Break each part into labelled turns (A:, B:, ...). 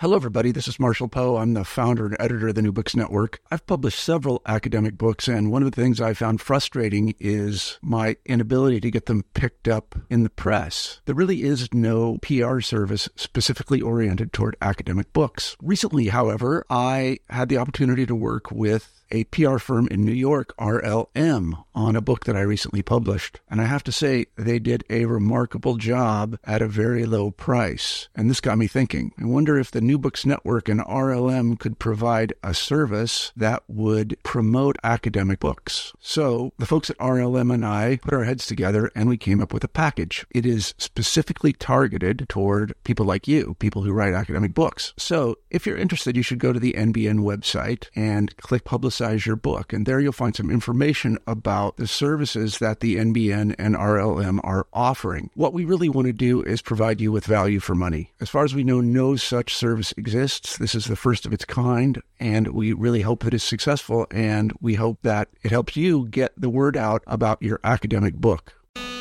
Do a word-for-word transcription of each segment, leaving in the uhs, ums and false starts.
A: Hello, everybody. This is Marshall Poe. I'm the founder and editor of the New Books Network. I've published several academic books, and one of the things I found frustrating is my inability to get them picked up in the press. There really is no P R service specifically oriented toward academic books. Recently, however, I had the opportunity to work with a P R firm in New York, R L M, on a book that I recently published. And I have to say, they did a remarkable job at a very low price. And this got me thinking. I wonder if the New Books Network and R L M could provide a service that would promote academic books. So the folks at R L M and I put our heads together and we came up with a package. It is specifically targeted toward people like you, people who write academic books. So if you're interested, you should go to the N B N website and click Publicize your book. And there you'll find some information about the services that the N B N and R L M are offering. What we really want to do is provide you with value for money. As far as we know, no such service exists. This is the first of its kind, and we really hope that it's successful, and we hope that it helps you get the word out about your academic book.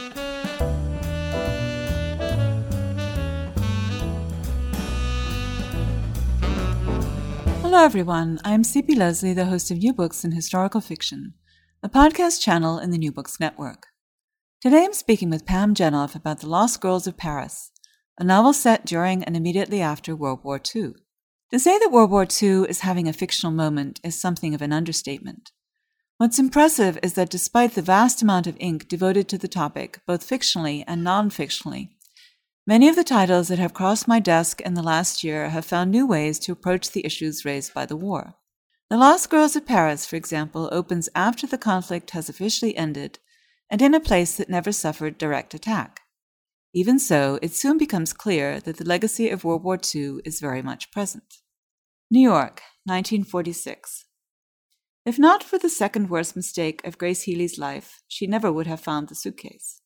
B: Hello everyone, I am C P Leslie, the host of New Books in Historical Fiction, a podcast channel in the New Books Network. Today I'm speaking with Pam Jenoff about The Lost Girls of Paris, a novel set during and immediately after World War Two. To say that World War Two is having a fictional moment is something of an understatement. What's impressive is that despite the vast amount of ink devoted to the topic, both fictionally and non-fictionally, many of the titles that have crossed my desk in the last year have found new ways to approach the issues raised by the war. The Lost Girls of Paris, for example, opens after the conflict has officially ended and in a place that never suffered direct attack. Even so, it soon becomes clear that the legacy of World War Two is very much present. New York, nineteen forty-six. If not for the second worst mistake of Grace Healy's life, she never would have found the suitcase.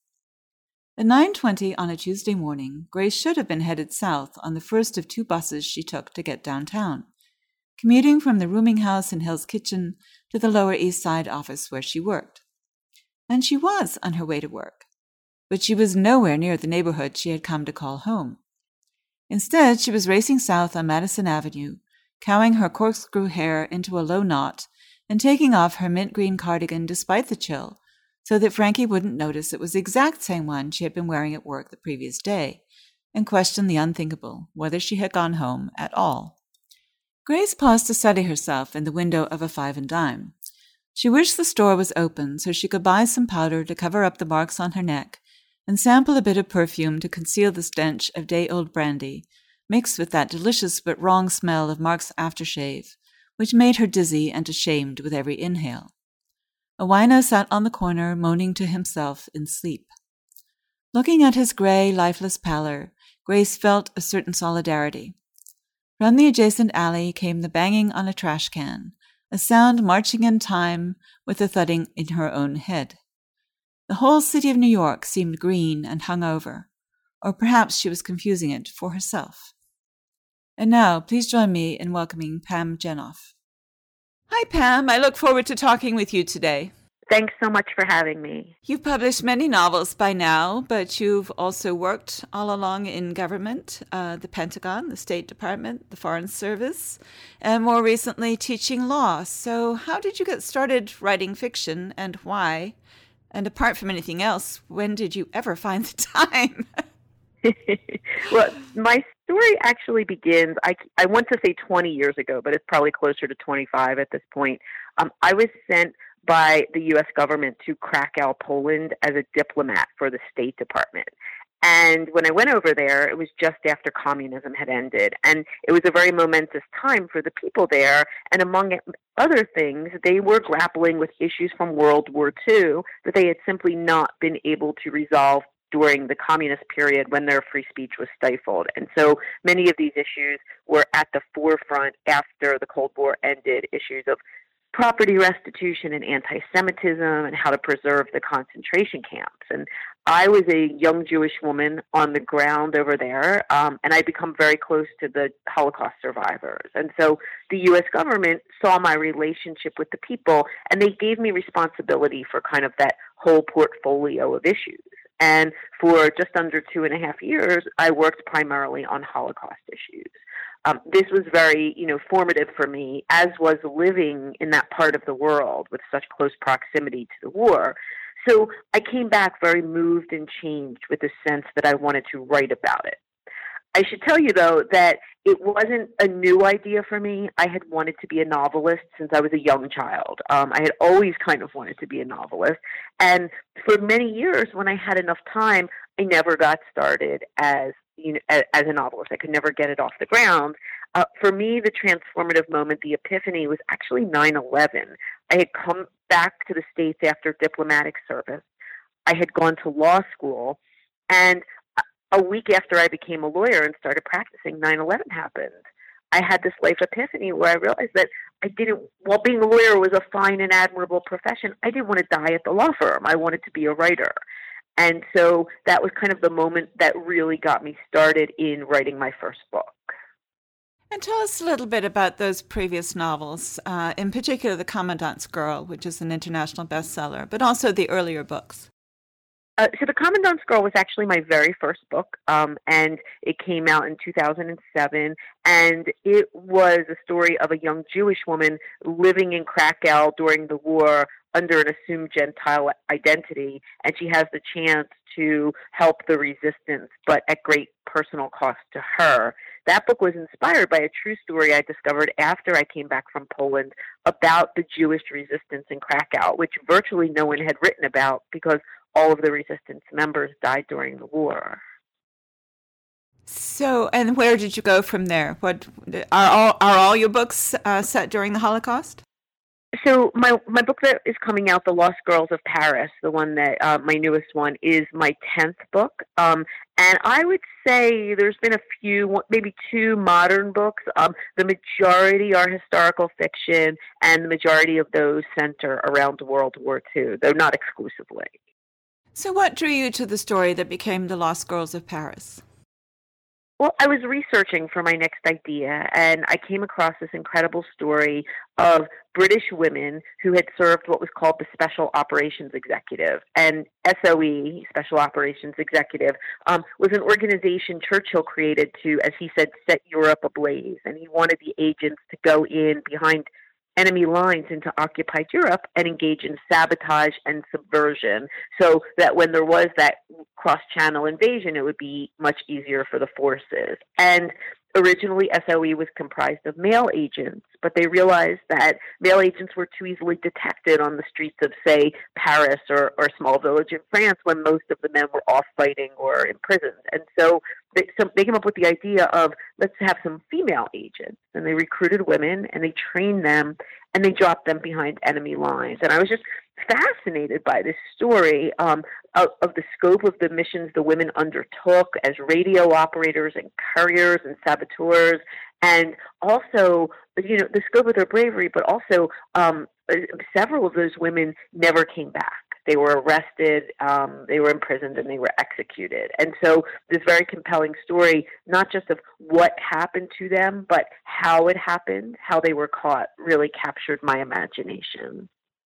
B: At nine twenty on a Tuesday morning, Grace should have been headed south on the first of two buses she took to get downtown, commuting from the rooming house in Hell's Kitchen to the Lower East Side office where she worked. And she was on her way to work, but she was nowhere near the neighborhood she had come to call home. Instead, she was racing south on Madison Avenue, cowing her corkscrew hair into a low knot and taking off her mint green cardigan despite the chill, so that Frankie wouldn't notice it was the exact same one she had been wearing at work the previous day, and question the unthinkable, whether she had gone home at all. Grace paused to study herself in the window of a five and dime. She wished the store was open so she could buy some powder to cover up the marks on her neck and sample a bit of perfume to conceal the stench of day-old brandy, mixed with that delicious but wrong smell of Mark's aftershave, which made her dizzy and ashamed with every inhale. A wino sat on the corner, moaning to himself in sleep. Looking at his gray, lifeless pallor, Grace felt a certain solidarity. From the adjacent alley came the banging on a trash can, a sound marching in time with the thudding in her own head. The whole city of New York seemed green and hungover, or perhaps she was confusing it for herself. And now, please join me in welcoming Pam Jenoff. Hi, Pam. I look forward to talking with you today.
C: Thanks so much for having me.
B: You've published many novels by now, but you've also worked all along in government, uh, the Pentagon, the State Department, the Foreign Service, and more recently teaching law. So how did you get started writing fiction and why? And apart from anything else, when did you ever find the time?
C: Well, my story actually begins, I, I want to say twenty years ago, but it's probably closer to twenty-five at this point. Um, I was sent by the U S government to Krakow, Poland as a diplomat for the State Department. And when I went over there, it was just after communism had ended. And it was a very momentous time for the people there. And among other things, they were grappling with issues from World War Two that they had simply not been able to resolve during the communist period when their free speech was stifled. And so many of these issues were at the forefront after the Cold War ended, issues of property restitution and anti-Semitism and how to preserve the concentration camps. And I was a young Jewish woman on the ground over there, um, and I'd become very close to the Holocaust survivors. And so the U S government saw my relationship with the people, and they gave me responsibility for kind of that whole portfolio of issues. And for just under two and a half years, I worked primarily on Holocaust issues. um, this was very, you know, formative for me, as was living in that part of the world with such close proximity to the war. So I came back very moved and changed with the sense that I wanted to write about it. I should tell you, though, that it wasn't a new idea for me. I had wanted to be a novelist since I was a young child. Um, I had always kind of wanted to be a novelist. And for many years, when I had enough time, I never got started as, you know, as, as a novelist. I could never get it off the ground. Uh, for me, the transformative moment, the epiphany, was actually nine eleven. I had come back to the States after diplomatic service. I had gone to law school, and a week after I became a lawyer and started practicing, nine eleven happened. I had this life epiphany where I realized that I didn't, while being a lawyer was a fine and admirable profession, I didn't want to die at the law firm. I wanted to be a writer. And so that was kind of the moment that really got me started in writing my first book.
B: And tell us a little bit about those previous novels, uh, in particular The Commandant's Girl, which is an international bestseller, but also the earlier books.
C: Uh, so The Commandant's Girl was actually my very first book, um, and it came out in two thousand seven, and it was a story of a young Jewish woman living in Krakow during the war under an assumed Gentile identity, and she has the chance to help the resistance, but at great personal cost to her. That book was inspired by a true story I discovered after I came back from Poland about the Jewish resistance in Krakow, which virtually no one had written about because all of the resistance members died during the war.
B: So, and where did you go from there? What are all are all your books uh, set during the Holocaust?
C: So my my book that is coming out, The Lost Girls of Paris, the one that uh, my newest one, is my tenth book. Um, and I would say there's been a few, maybe two modern books. Um, the majority are historical fiction, and the majority of those center around World War Two, though not exclusively.
B: So what drew you to the story that became The Lost Girls of Paris?
C: Well, I was researching for my next idea, and I came across this incredible story of British women who had served what was called the Special Operations Executive. And S O E, Special Operations Executive, um, was an organization Churchill created to, as he said, set Europe ablaze. And he wanted the agents to go in behind enemy lines into occupied Europe and engage in sabotage and subversion, so that when there was that cross-channel invasion, it would be much easier for the forces. And originally, S O E was comprised of male agents, but they realized that male agents were too easily detected on the streets of, say, Paris or, or a small village in France when most of the men were off fighting or imprisoned. And so they, so they came up with the idea of, let's have some female agents. And they recruited women, and they trained them, and they dropped them behind enemy lines. And I was just fascinated by this story um, of, of the scope of the missions the women undertook as radio operators and couriers and saboteurs, and also, you know, the scope of their bravery, but also um, several of those women never came back. They were arrested, um, they were imprisoned, and they were executed. And so this very compelling story, not just of what happened to them, but how it happened, how they were caught, really captured my imagination.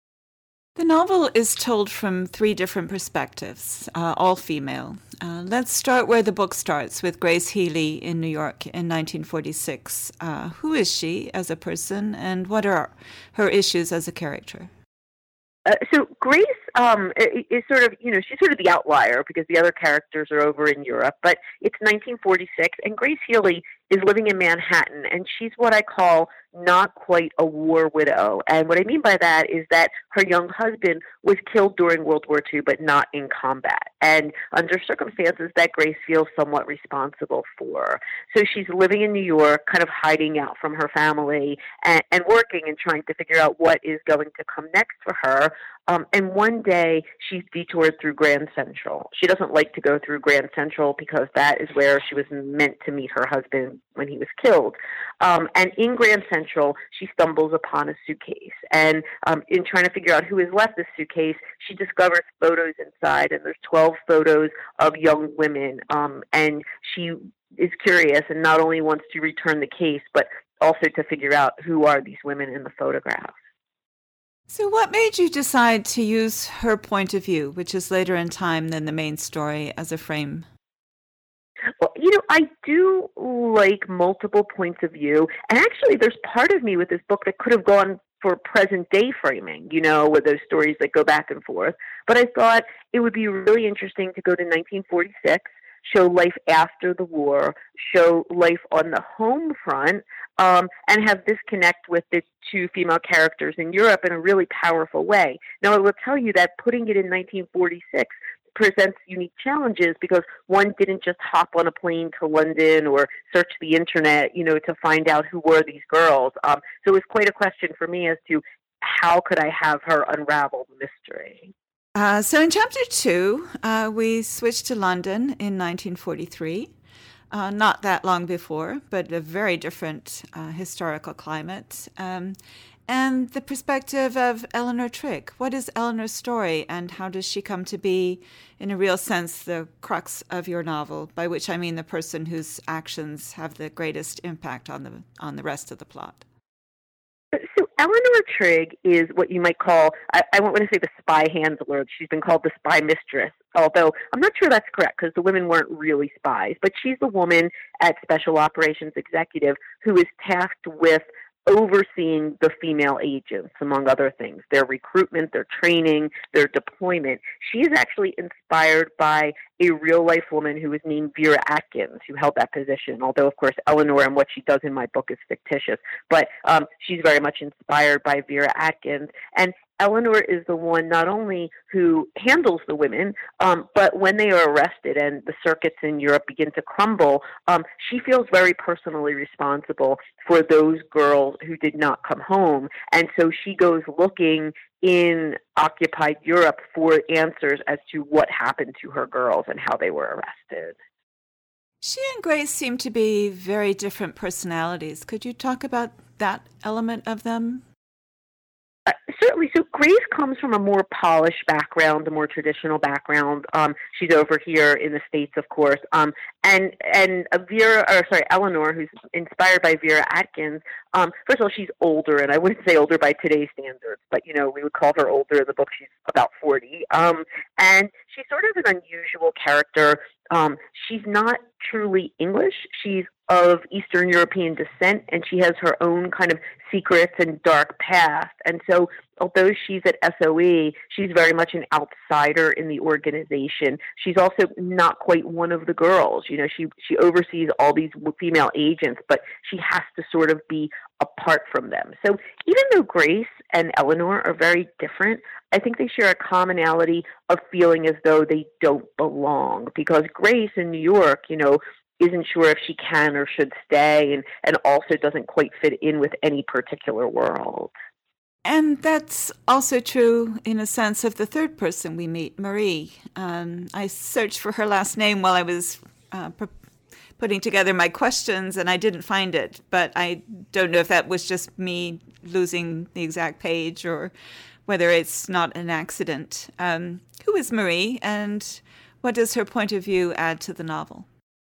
B: The novel is told from three different perspectives, uh, all female. Uh, let's start where the book starts, with Grace Healy in New York in nineteen forty-six. Uh, who is she as a person, and what are her issues as a character?
C: Uh, so Grace um, is sort of, you know, she's sort of the outlier because the other characters are over in Europe, but it's nineteen forty-six, and Grace Healy is living in Manhattan, and she's what I call not quite a war widow. And what I mean by that is that her young husband was killed during World War Two, but not in combat, and under circumstances that Grace feels somewhat responsible for. So she's living in New York, kind of hiding out from her family, and, and working and trying to figure out what is going to come next for her. Um, and one day, she's detoured through Grand Central. She doesn't like to go through Grand Central because that is where she was meant to meet her husband when he was killed. Um, and in Grand Central, she stumbles upon a suitcase. And um, in trying to figure out who has left this suitcase, she discovers photos inside, and there's twelve photos of young women. Um, and she is curious and not only wants to return the case, but also to figure out who are these women in the photographs.
B: So what made you decide to use her point of view, which is later in time than the main story, as a frame?
C: Well, you know, I do like multiple points of view. And actually, there's part of me with this book that could have gone for present day framing, you know, with those stories that go back and forth. But I thought it would be really interesting to go to nineteen forty-six, show life after the war, show life on the home front, um, and have this connect with the two female characters in Europe in a really powerful way. Now, I will tell you that putting it in nineteen forty-six presents unique challenges because one didn't just hop on a plane to London or search the internet, you know, to find out who were these girls. Um, so it was quite a question for me as to how could I have her unravel the mystery.
B: Uh, so in chapter two, uh, we switched to London in nineteen forty-three. Uh, not that long before, but a very different uh, historical climate. Um, and the perspective of Eleanor Trigg. What is Eleanor's story, and how does she come to be, in a real sense, the crux of your novel, by which I mean the person whose actions have the greatest impact on the on the rest of the plot?
C: So Eleanor Trigg is what you might call, I, I won't want to say the spy handler. She's been called the spy mistress, although I'm not sure that's correct because the women weren't really spies. But she's the woman at Special Operations Executive who is tasked with overseeing the female agents, among other things, their recruitment, their training, their deployment. She is actually inspired by a real-life woman who was named Vera Atkins, who held that position, although, of course, Eleanor and what she does in my book is fictitious. But um, she's very much inspired by Vera Atkins. And Eleanor is the one not only who handles the women, um, but when they are arrested and the circuits in Europe begin to crumble, um, she feels very personally responsible for those girls who did not come home. And so she goes looking in occupied Europe for answers as to what happened to her girls and how they were arrested.
B: She and Grace seem to be very different personalities. Could you talk about that element of them?
C: Uh, certainly. So Grace comes from a more polished background, a more traditional background. Um, she's over here in the States, of course. Um, and and Vera, or sorry, Eleanor, who's inspired by Vera Atkins. Um, first of all, she's older, and I wouldn't say older by today's standards, but you know, we would call her older in the book. She's about forty, um, and she's sort of an unusual character. Um, she's not truly English. She's of Eastern European descent, and she has her own kind of secrets and dark past. And so although she's at S O E, she's very much an outsider in the organization. She's also not quite one of the girls. You know, she, she oversees all these female agents, but she has to sort of be apart from them. So even though Grace and Eleanor are very different, I think they share a commonality of feeling as though they don't belong, because Grace in New York, you know, isn't sure if she can or should stay, and, and also doesn't quite fit in with any particular world.
B: And that's also true in a sense of the third person we meet, Marie. Um, I searched for her last name while I was uh, pre- putting together my questions, and I didn't find it. But I don't know if that was just me losing the exact page or whether it's not an accident. Um, who is Marie, and what does her point of view add to the novel?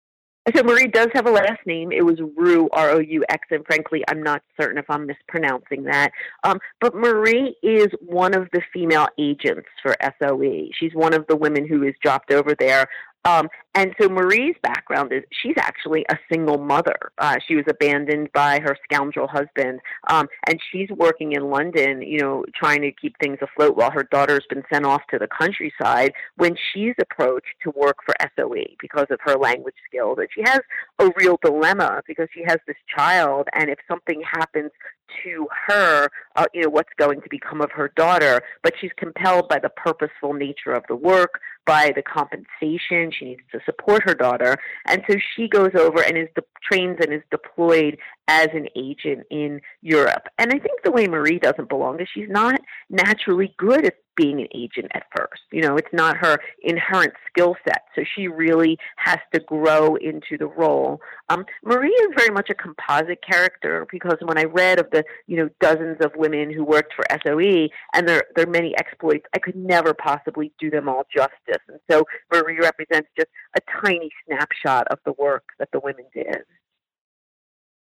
C: So Marie does have a last name. It was Roux, R O U X, and frankly, I'm not certain if I'm mispronouncing that. Um, but Marie is one of the female agents for S O E. She's one of the women who is dropped over there. Um, and so Marie's background is she's actually a single mother. Uh, she was abandoned by her scoundrel husband, um, and she's working in London, you know, trying to keep things afloat while her daughter's been sent off to the countryside when she's approached to work for S O E because of her language skills. And she has a real dilemma because she has this child, and if something happens to her, uh, you know, what's going to become of her daughter? But she's compelled by the purposeful nature of the work, by the compensation. She needs to support her daughter. And so she goes over and is de- trains and is deployed as an agent in Europe. And I think the way Marie doesn't belong is she's not naturally good at being an agent at first. You know, it's not her inherent skill set. So she really has to grow into the role. Um, Marie is very much a composite character because when I read of the, you know, dozens of women who worked for S O E and their, their many exploits, I could never possibly do them all justice. And so Marie represents just a tiny snapshot of the work that the women did.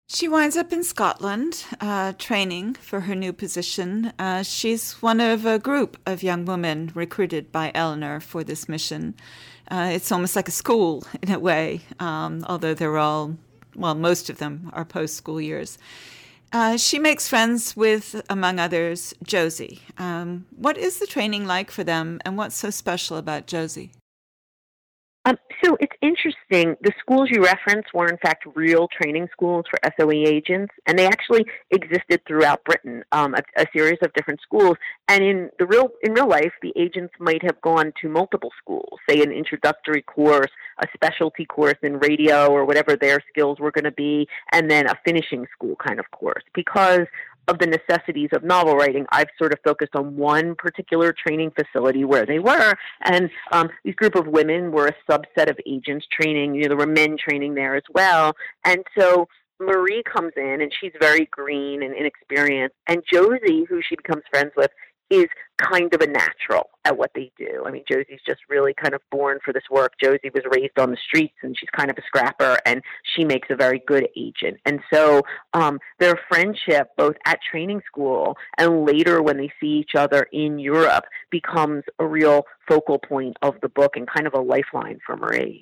B: She winds up in Scotland, uh, training for her new position. Uh, she's one of a group of young women recruited by Eleanor for this mission. Uh, it's almost like a school in a way, um, although they're all, well, most of them are post-school years. Uh, she makes friends with, among others, Josie. Um, what is the training like for them, and what's so special about Josie?
C: Um, so it's interesting. The schools you referenced were, in fact, real training schools for S O E agents, and they actually existed throughout Britain, um, a, a series of different schools. And in the real in real life, the agents might have gone to multiple schools, say an introductory course, a specialty course in radio or whatever their skills were going to be, and then a finishing school kind of course. Because of the necessities of novel writing, I've sort of focused on one particular training facility where they were. And um, these group of women were a subset of agents training. You know, there were men training there as well. And so Marie comes in, and she's very green and inexperienced. And Josie, who she becomes friends with, is kind of a natural at what they do. I mean, Josie's just really kind of born for this work. Josie was raised on the streets, and she's kind of a scrapper, and she makes a very good agent. And so um, their friendship, both at training school and later when they see each other in Europe, becomes a real focal point of the book and kind of a lifeline for Marie.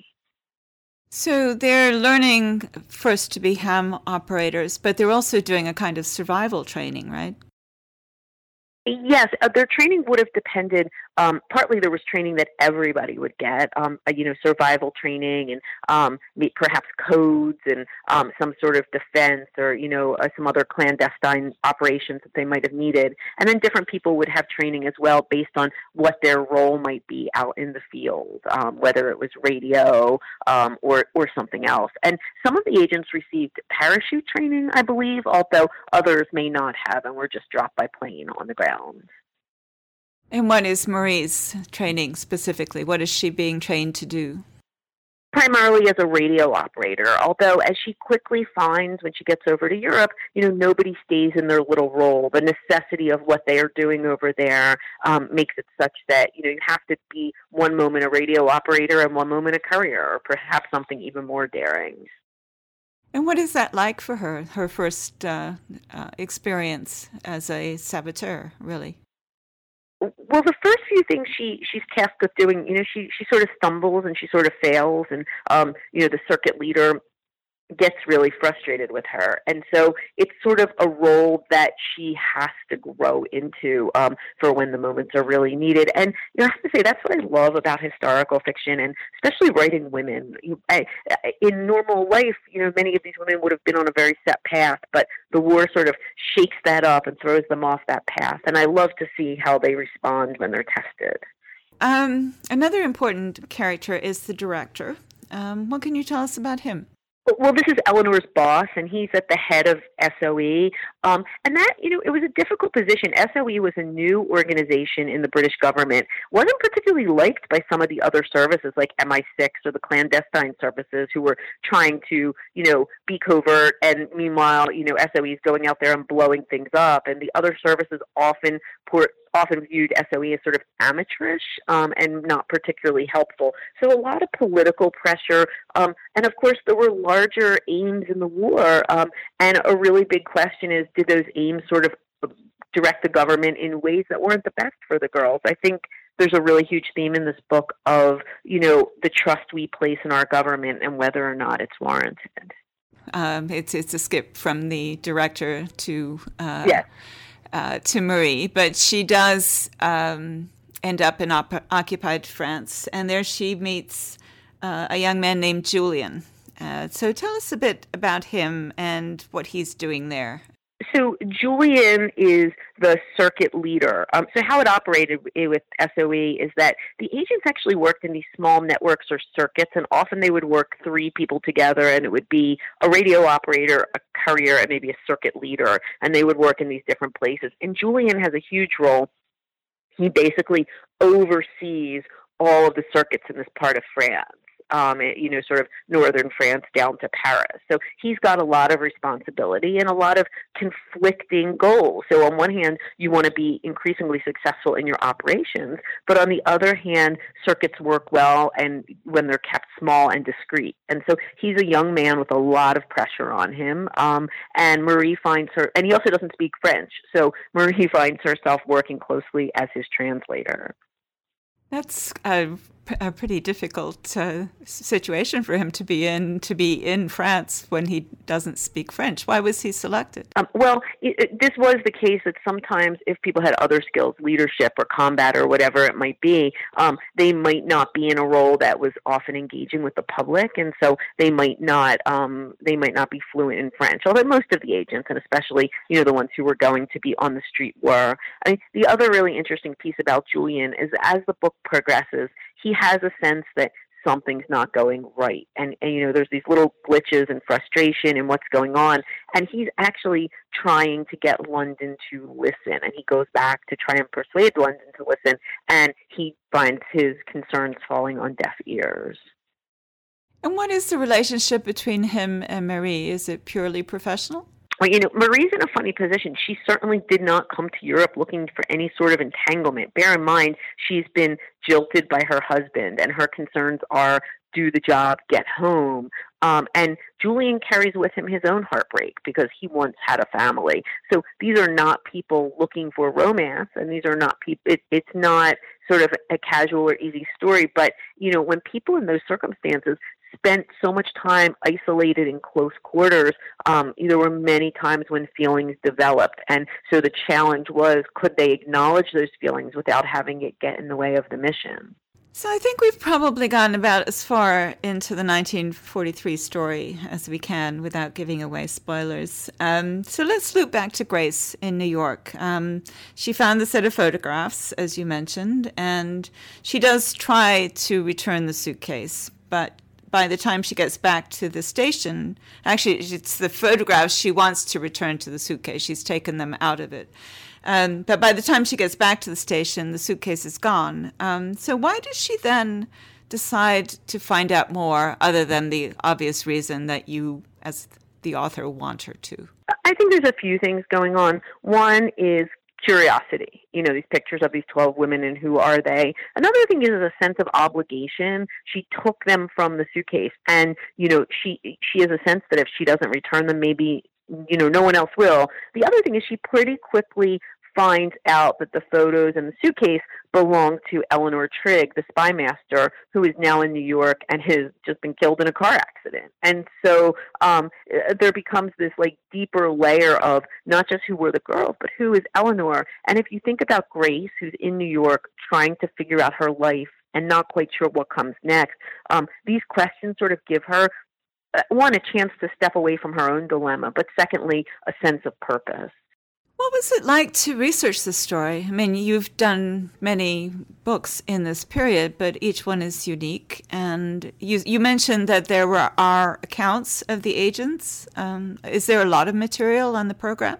B: So they're learning first to be ham operators, but they're also doing a kind of survival training, right?
C: Yes, uh, their training would have depended. Um, partly, there was training that everybody would get, um, uh, you know, survival training and um, perhaps codes and um, some sort of defense or, you know, uh, some other clandestine operations that they might have needed. And then different people would have training as well based on what their role might be out in the field, um, whether it was radio um, or or something else. And some of the agents received parachute training, I believe, although others may not have and were just dropped by plane on the ground.
B: And what is Marie's training specifically? What is she being trained to do?
C: Primarily as a radio operator, although as she quickly finds when she gets over to Europe, you know, nobody stays in their little role. The necessity of what they are doing over there um, makes it such that, you know, you have to be one moment a radio operator and one moment a courier, or perhaps something even more daring.
B: And what is that like for her, her first uh, uh, experience as a saboteur, really?
C: Well, the first few things she, she's tasked with doing, you know, she, she sort of stumbles and she sort of fails. And, um, you know, the circuit leader gets really frustrated with her. And so it's sort of a role that she has to grow into um, for when the moments are really needed. And you know, I have to say, that's what I love about historical fiction, and especially writing women. You, I, in normal life, you know, many of these women would have been on a very set path, but the war sort of shakes that up and throws them off that path. And I love to see how they respond when they're tested.
B: Um, another important character is the director. Um, what can you tell us about him?
C: Well, this is Eleanor's boss, and he's at the head of S O E. Um, and that, you know, it was a difficult position. S O E was a new organization in the British government, wasn't particularly liked by some of the other services like M I six or the clandestine services who were trying to, you know, be covert. And meanwhile, you know, S O E is going out there and blowing things up. And the other services often put often viewed S O E as sort of amateurish um, and not particularly helpful. So a lot of political pressure. Um, and of course, there were larger aims in the war. Um, and a really big question is, did those aims sort of direct the government in ways that weren't the best for the girls? I think there's a really huge theme in this book of, you know, the trust we place in our government and whether or not it's warranted.
B: Um, it's, it's a skip from the director to... Uh,
C: yeah.
B: Uh, to Marie, but she does um, end up in op- occupied France, and there she meets uh, a young man named Julian. Uh, so tell us a bit about him and what he's doing there.
C: So Julian is the circuit leader. Um, so how it operated with S O E is that the agents actually worked in these small networks or circuits, and often they would work three people together, and it would be a radio operator, a courier, and maybe a circuit leader, and they would work in these different places. And Julian has a huge role. He basically oversees all of the circuits in this part of France. um, you know, sort of northern France down to Paris. So he's got a lot of responsibility and a lot of conflicting goals. So on one hand, you want to be increasingly successful in your operations, but on the other hand, circuits work well and when they're kept small and discreet. And so he's a young man with a lot of pressure on him. Um, and Marie finds her, and he also doesn't speak French. So Marie finds herself working closely as his translator.
B: That's a, a pretty difficult uh, situation for him to be in, to be in France when he doesn't speak French. Why was he selected?
C: Um, well, it, it, this was the case that sometimes if people had other skills, leadership or combat or whatever it might be, um, they might not be in a role that was often engaging with the public, and so they might not um, they might not be fluent in French. Although most of the agents, and especially you know the ones who were going to be on the street, were. I mean, the other really interesting piece about Julian is as the book progresses, he has a sense that something's not going right. And, and, you know, there's these little glitches and frustration in what's going on. And he's actually trying to get London to listen. And he goes back to try and persuade London to listen. And he finds his concerns falling on deaf ears.
B: And what is the relationship between him and Marie? Is it purely professional?
C: Well, you know, Marie's in a funny position. She certainly did not come to Europe looking for any sort of entanglement. Bear in mind, she's been jilted by her husband, and her concerns are do the job, get home. Um, and Julian carries with him his own heartbreak because he once had a family. So these are not people looking for romance, and these are not people. It, it's not sort of a casual or easy story. But you know, when people in those circumstances spent so much time isolated in close quarters, um, there were many times when feelings developed. And so the challenge was, could they acknowledge those feelings without having it get in the way of the mission?
B: So I think we've probably gotten about as far into the nineteen forty-three story as we can without giving away spoilers. Um, so let's loop back to Grace in New York. Um, she found the set of photographs, as you mentioned, and she does try to return the suitcase, but by the time she gets back to the station, actually, it's the photographs she wants to return to the suitcase. She's taken them out of it. Um, but by the time she gets back to the station, the suitcase is gone. Um, so why does she then decide to find out more, other than the obvious reason that you, as the author, want her to?
C: I think there's a few things going on. One is curiosity, you know, these pictures of these twelve women and who are they. Another thing is a sense of obligation. She took them from the suitcase, and, you know, she she has a sense that if she doesn't return them, maybe, you know, no one else will. The other thing is she pretty quickly finds out that the photos and the suitcase belong to Eleanor Trigg, the spy master, who is now in New York and has just been killed in a car accident. And so um, there becomes this like deeper layer of not just who were the girls, but who is Eleanor. And if you think about Grace, who's in New York trying to figure out her life and not quite sure what comes next, um, these questions sort of give her, uh, one, a chance to step away from her own dilemma, but secondly, a sense of purpose.
B: What was it like to research this story? I mean, you've done many books in this period, but each one is unique. And you you mentioned that there were are accounts of the agents. Um, is there a lot of material on the program?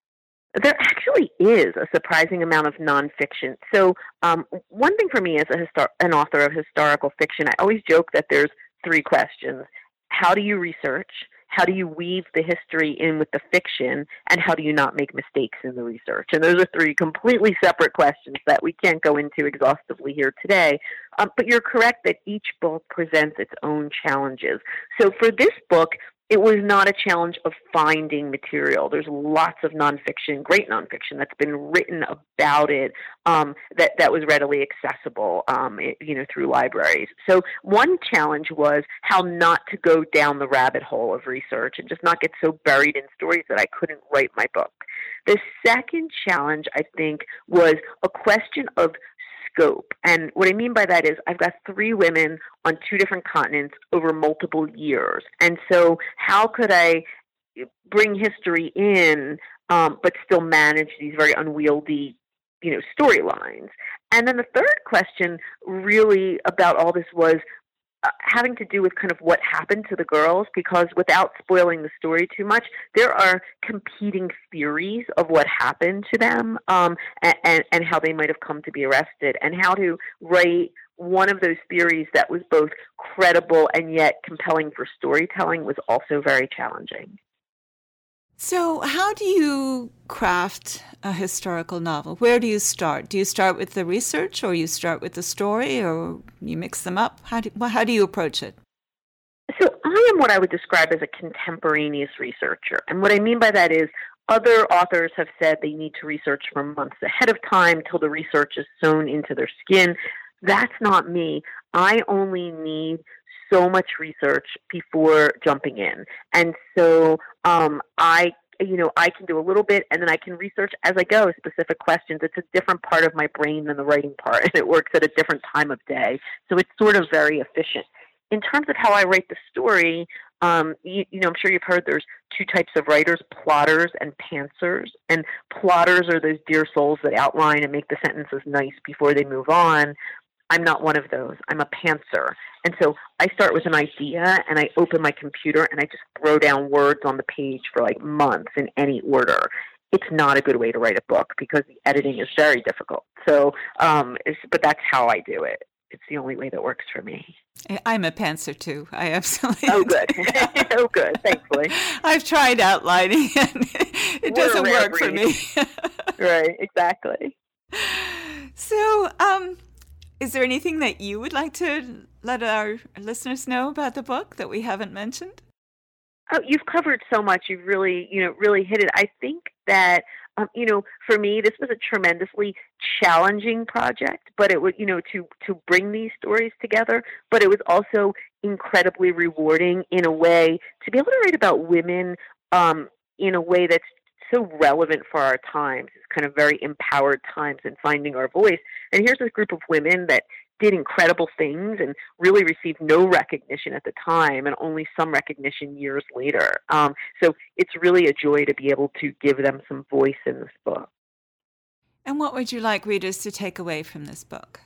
C: There actually is a surprising amount of nonfiction. So um, one thing for me as a histor- an author of historical fiction, I always joke that there's three questions. How do you research? How do you weave the history in with the fiction? And how do you not make mistakes in the research? And those are three completely separate questions that we can't go into exhaustively here today. Um, but you're correct that each book presents its own challenges. So for this book, it was not a challenge of finding material. There's lots of nonfiction, great nonfiction that's been written about it um, that, that was readily accessible, um, it, you know, through libraries. So one challenge was how not to go down the rabbit hole of research and just not get so buried in stories that I couldn't write my book. The second challenge, I think, was a question of scope. And what I mean by that is I've got three women on two different continents over multiple years. And so how could I bring history in, um, but still manage these very unwieldy, you know, storylines? And then the third question really about all this was Uh, having to do with kind of what happened to the girls, because without spoiling the story too much, there are competing theories of what happened to them um, and, and, and how they might have come to be arrested, and how to write one of those theories that was both credible and yet compelling for storytelling was also very challenging.
B: So how do you craft a historical novel? Where do you start? Do you start with the research, or you start with the story, or you mix them up? How do, well, how do you approach it?
C: So I am what I would describe as a contemporaneous researcher. And what I mean by that is other authors have said they need to research for months ahead of time till the research is sewn into their skin. That's not me. I only need so much research before jumping in. And so um, I, you know, I can do a little bit and then I can research as I go specific questions. It's a different part of my brain than the writing part, and it works at a different time of day. So it's sort of very efficient. In terms of how I write the story, um, you, you know, I'm sure you've heard there's two types of writers, plotters and pantsers. And plotters are those dear souls that outline and make the sentences nice before they move on. I'm not one of those. I'm a pantser. And so I start with an idea and I open my computer and I just throw down words on the page for like months in any order. It's not a good way to write a book because the editing is very difficult. So, um, it's, but that's how I do it. It's the only way that works for me.
B: I'm a pantser too. I absolutely.
C: Oh, good. Oh, good. Thankfully.
B: I've tried outlining and it
C: We're
B: doesn't work
C: breed.
B: for me.
C: Right. Exactly.
B: So, um, is there anything that you would like to let our listeners know about the book that we haven't mentioned?
C: Oh, you've covered so much. You've really, you know, really hit it. I think that, um, you know, for me, this was a tremendously challenging project, but it would, you know, to, to bring these stories together, but it was also incredibly rewarding in a way to be able to write about women um, in a way that's so relevant for our times. It's kind of very empowered times in finding our voice. And here's this group of women that did incredible things and really received no recognition at the time and only some recognition years later. Um, so it's really a joy to be able to give them some voice in this book.
B: And what would you like readers to take away from this book?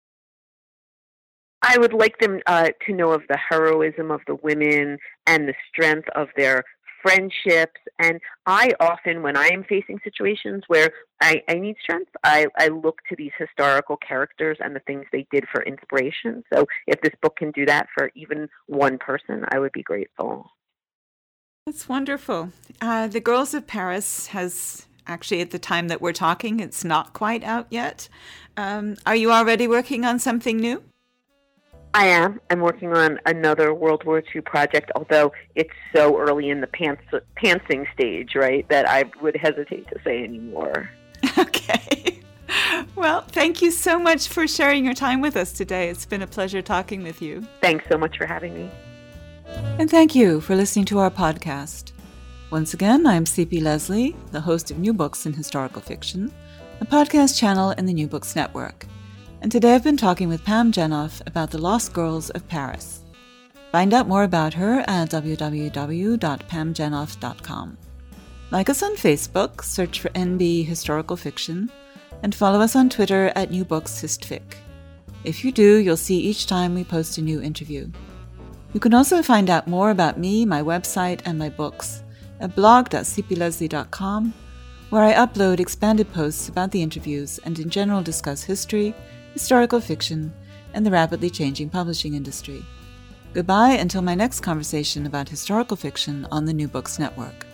C: I would like them uh, to know of the heroism of the women and the strength of their friendships. And I often, when I am facing situations where I, I need strength, I, I look to these historical characters and the things they did for inspiration. So if this book can do that for even one person, I would be grateful.
B: That's wonderful. Uh, The Girls of Paris has actually, at the time that we're talking, it's not quite out yet. Um, are you already working on something new?
C: I am. I'm working on another World War Two project, although it's so early in the pants, pantsing stage, right, that I would hesitate to say any more.
B: Okay. Well, thank you so much for sharing your time with us today. It's been a pleasure talking with you.
C: Thanks so much for having me.
B: And thank you for listening to our podcast. Once again, I'm C P Lesley, the host of New Books in Historical Fiction, a podcast channel in the New Books Network. And today I've been talking with Pam Jenoff about the Lost Girls of Paris. Find out more about her at w w w dot pam jenoff dot com. Like us on Facebook, search for N B Historical Fiction, and follow us on Twitter at New Books Histfic. If you do, you'll see each time we post a new interview. You can also find out more about me, my website, and my books at blog dot c p lesley dot com, where I upload expanded posts about the interviews and in general discuss history, historical fiction, and the rapidly changing publishing industry. Goodbye until my next conversation about historical fiction on the New Books Network.